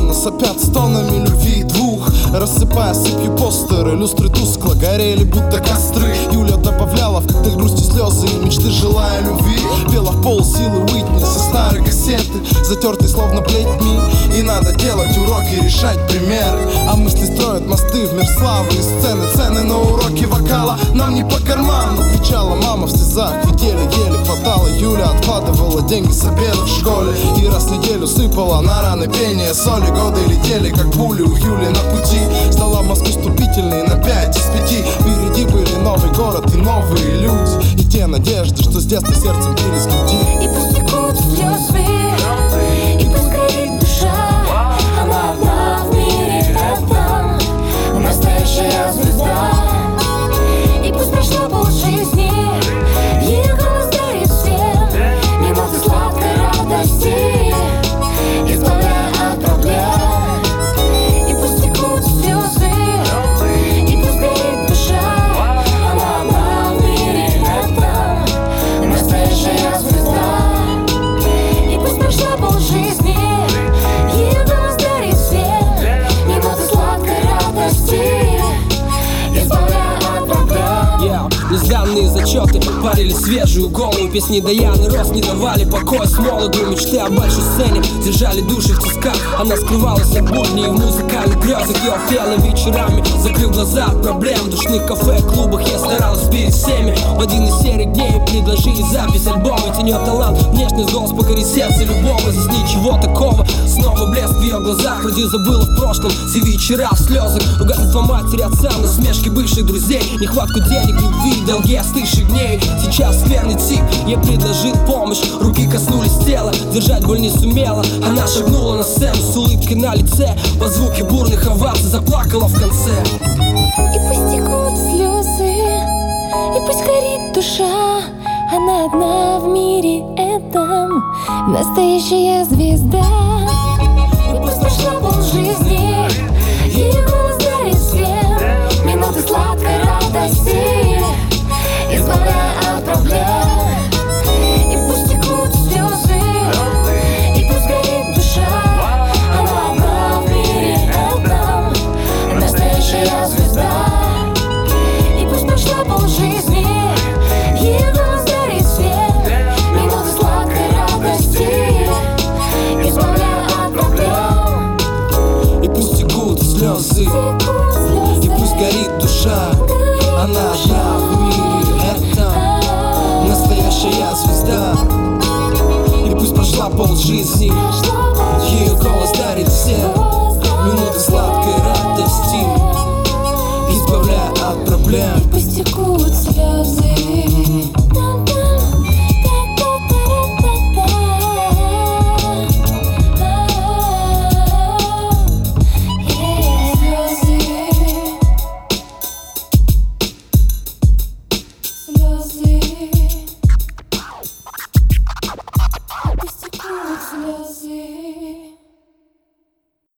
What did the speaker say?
миллионы сопят стонами любви двух, рассыпая сыпью постеры. Люстры тускло горели, будто костры. Юля добавляла в коктейль грусти слезы и мечты, желая любви. Пела в пол силы Уитни со старой кассеты, затертый словно плетьми. И надо делать уроки, решать примеры, а мысли строят мосты в мир славы и сцены. Цены на уроки вокала нам не по карману, кричала мама в слезах, ведь еле-еле хватало. Юля откладывала деньги с обеда в школе и раз в неделю сыпала на раны пение соли. Годы летели, как пули у Юли на пути. Сдала в Москву вступительные на 5 из 5. Впереди были новый город и новые люди, и те надежды, что с детства сердцем бились в груди. И пусть текут слезы, и пусть горит душа, она одна в мире этом, настоящая звезда. И пусть прошла полжизни, ее голос дарит всем минуты сладкой радости, избавляя от проблем. И пусть текут слезы, и пусть горит душа, она одна в мире этом, настоящая звезда. И пусть прошла полжизни, ее голос дарит всем минуты сладкой радости, избавляя от проблем. Несданные зачеты парили свежую голову. Песни Даяны Рос не давали покоя с молоду. Мечты о большой сцене держали души в тисках. Она скрывалась от будней в музыкальных грезах. Я пела вечерами, закрыв глаза от проблем. В душных кафе, клубах я старалась перед всеми. В один из серых дней предложили запись альбома. Ведь у нее талант, внешность, голос покорит сердце любого. Здесь ничего такого, снова блеск в ее глазах. Вроде забыла в прошлом все вечера в слезах. Ругательства матери, отца, насмешки бывших друзей, нехватку денег, любви, долги остывших дней. Сейчас скверный тип, ей предложил помощь. Руки коснулись тела, держать боль не сумела. Она шагнула на сцену с улыбкой на лице. Под звуки бурных оваций заплакала в конце. И пусть текут слезы, и пусть горит душа, она одна в мире этом, настоящая звезда. И пусть прошла полжизни, ее голос дарит всем минуты сладкой радости, избавляя от проблем. И пусть текут слезы, и пусть горит душа, она одна в мире этом, настоящая звезда. И пусть прошла полжизни, ее голос дарит свет, минуты сладкой радости, избавляя от проблем. И пусть текут слезы, и пусть горит душа, она одна в мире этом, настоящая звезда. И пусть прошла полжизни, ее голос дарит всем минуты сладкой радости, избавляя от проблем. Пусть текут слезы.